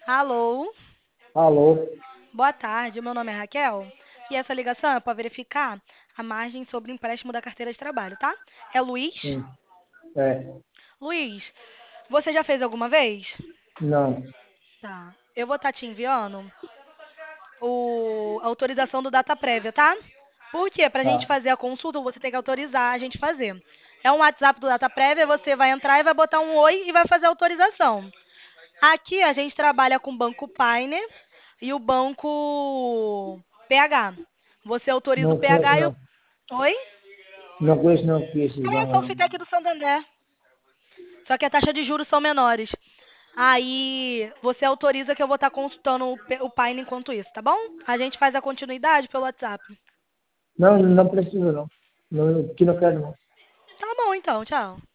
Alô, Alô? boa tarde. Meu nome é Raquel e essa ligação é para verificar a margem sobre o empréstimo da carteira de trabalho, tá? É Luiz? Sim. É. Luiz, você já fez alguma vez? Não. Tá. Eu vou estar te enviando a autorização do data prévia, tá? Por quê? Para a gente Tá. fazer a consulta, você tem que autorizar a gente fazer. É um WhatsApp do data prévia, você vai entrar e vai botar um oi e vai fazer a autorização. Aqui a gente trabalha com o Banco Pioneer e o Banco PH. Você autoriza o Não conheço, PH e o. não. Oi? Não conheço, não. Conheço esses É, são bancos, não. fintech do Santander. Só que a taxa de juros são menores. Aí você autoriza que eu vou estar consultando o Pine enquanto isso, tá bom? A gente faz a continuidade pelo WhatsApp. Não, não precisa, não. Não, que não quero, não. Tá bom, então, tchau.